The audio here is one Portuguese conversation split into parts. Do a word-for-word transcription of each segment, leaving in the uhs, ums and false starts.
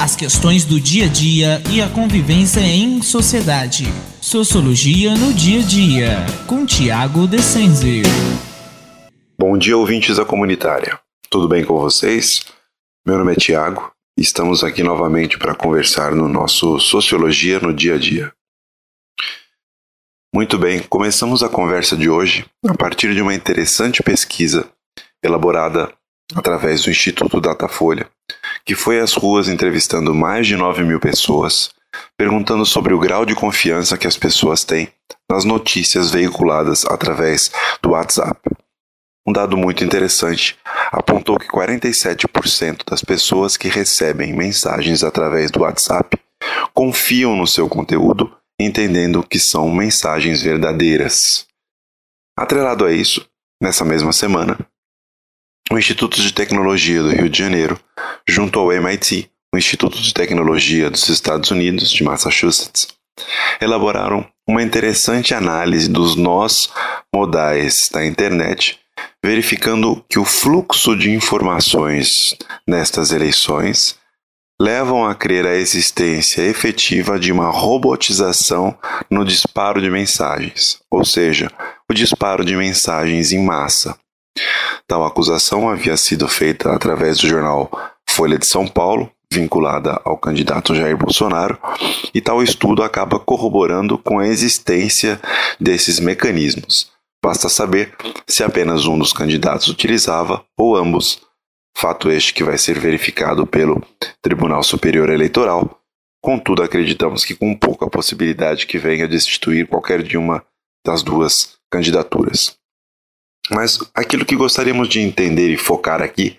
as questões do dia a dia e a convivência em sociedade. Sociologia no dia a dia, com Tiago Descenzi. Bom dia, ouvintes da comunitária. Tudo bem com vocês? Meu nome é Tiago e estamos aqui novamente para conversar no nosso Sociologia no dia a dia. Muito bem, começamos a conversa de hoje a partir de uma interessante pesquisa elaborada através do Instituto Datafolha, que foi às ruas entrevistando mais de nove mil pessoas, perguntando sobre o grau de confiança que as pessoas têm nas notícias veiculadas através do WhatsApp. Um dado muito interessante apontou que quarenta e sete por cento das pessoas que recebem mensagens através do WhatsApp confiam no seu conteúdo, entendendo que são mensagens verdadeiras. Atrelado a isso, nessa mesma semana, o Instituto de Tecnologia do Rio de Janeiro, junto ao M I T, o Instituto de Tecnologia dos Estados Unidos, de Massachusetts, elaboraram uma interessante análise dos nós modais da internet, verificando que o fluxo de informações nestas eleições levam a crer a existência efetiva de uma robotização no disparo de mensagens, ou seja, o disparo de mensagens em massa. Tal acusação havia sido feita através do jornal Folha de São Paulo, vinculada ao candidato Jair Bolsonaro, e tal estudo acaba corroborando com a existência desses mecanismos. Basta saber se apenas um dos candidatos utilizava ou ambos, fato este que vai ser verificado pelo Tribunal Superior Eleitoral. Contudo, acreditamos que com pouca possibilidade que venha destituir qualquer de uma das duas candidaturas. Mas aquilo que gostaríamos de entender e focar aqui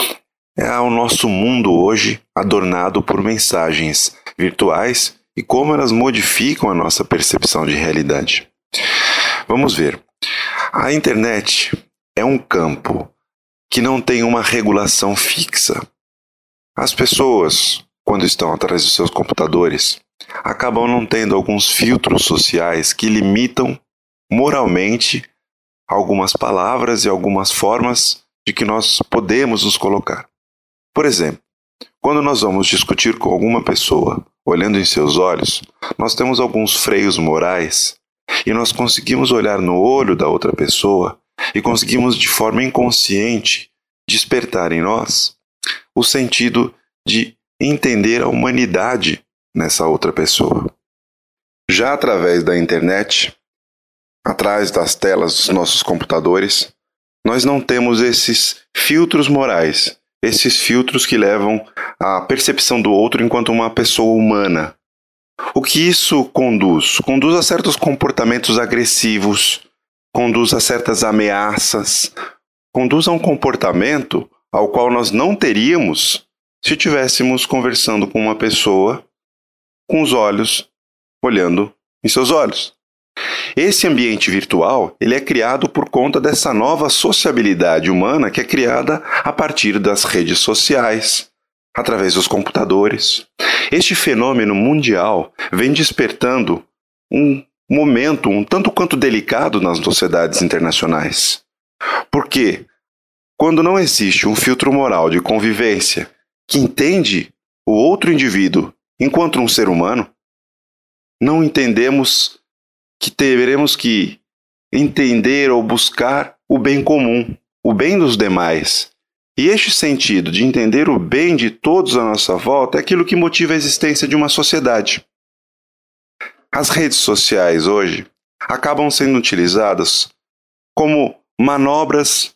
é o nosso mundo hoje adornado por mensagens virtuais e como elas modificam a nossa percepção de realidade. Vamos ver. A internet é um campo que não tem uma regulação fixa. As pessoas, quando estão atrás dos seus computadores, acabam não tendo alguns filtros sociais que limitam moralmente algumas palavras e algumas formas de que nós podemos nos colocar. Por exemplo, quando nós vamos discutir com alguma pessoa, olhando em seus olhos, nós temos alguns freios morais e nós conseguimos olhar no olho da outra pessoa e conseguimos de forma inconsciente despertar em nós o sentido de entender a humanidade nessa outra pessoa. Já através da internet, atrás das telas dos nossos computadores, nós não temos esses filtros morais, esses filtros que levam à percepção do outro enquanto uma pessoa humana. O que isso conduz? Conduz a certos comportamentos agressivos, conduz a certas ameaças, conduz a um comportamento ao qual nós não teríamos se estivéssemos conversando com uma pessoa com os olhos olhando em seus olhos. Esse ambiente virtual, ele é criado por conta dessa nova sociabilidade humana que é criada a partir das redes sociais, através dos computadores. Este fenômeno mundial vem despertando um momento um tanto quanto delicado nas sociedades internacionais. Porque quando não existe um filtro moral de convivência que entende o outro indivíduo enquanto um ser humano, não entendemos que teremos que entender ou buscar o bem comum, o bem dos demais. E este sentido de entender o bem de todos à nossa volta é aquilo que motiva a existência de uma sociedade. As redes sociais hoje acabam sendo utilizadas como manobras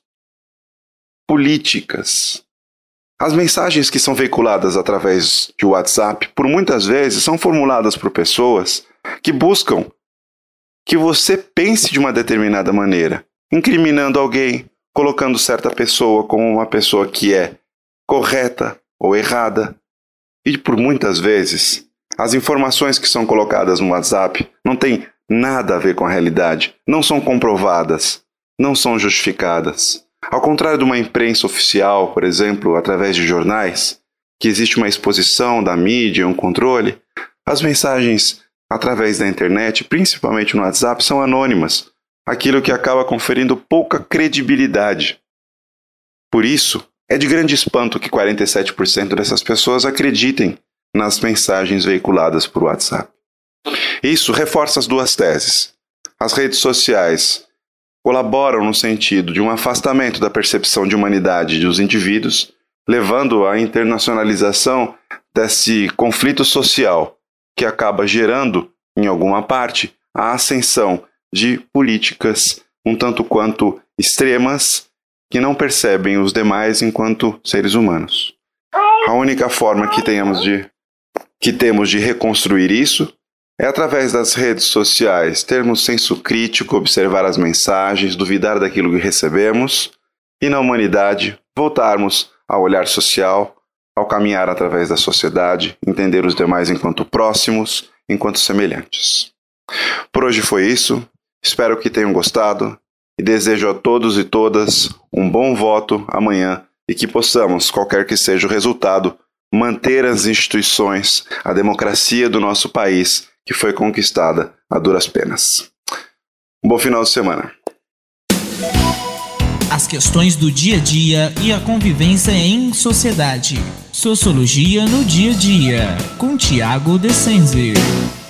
políticas. As mensagens que são veiculadas através de WhatsApp, por muitas vezes, são formuladas por pessoas que buscam que você pense de uma determinada maneira, incriminando alguém, colocando certa pessoa como uma pessoa que é correta ou errada. E por muitas vezes, as informações que são colocadas no WhatsApp não têm nada a ver com a realidade, não são comprovadas, não são justificadas. Ao contrário de uma imprensa oficial, por exemplo, através de jornais, que existe uma exposição da mídia, um controle, as mensagens através da internet, principalmente no WhatsApp, são anônimas, aquilo que acaba conferindo pouca credibilidade. Por isso, é de grande espanto que quarenta e sete por cento dessas pessoas acreditem nas mensagens veiculadas por WhatsApp. Isso reforça as duas teses. As redes sociais colaboram no sentido de um afastamento da percepção de humanidade dos indivíduos, levando à internacionalização desse conflito social, que acaba gerando, em alguma parte, a ascensão de políticas um tanto quanto extremas que não percebem os demais enquanto seres humanos. A única forma que temos de, que temos de reconstruir isso é através das redes sociais termos senso crítico, observar as mensagens, duvidar daquilo que recebemos e, na humanidade, voltarmos ao olhar social, ao caminhar através da sociedade, entender os demais enquanto próximos, enquanto semelhantes. Por hoje foi isso, espero que tenham gostado e desejo a todos e todas um bom voto amanhã e que possamos, qualquer que seja o resultado, manter as instituições, a democracia do nosso país, que foi conquistada a duras penas. Um bom final de semana. As questões do dia a dia e a convivência em sociedade. Sociologia no dia a dia, com Tiago Descenzi.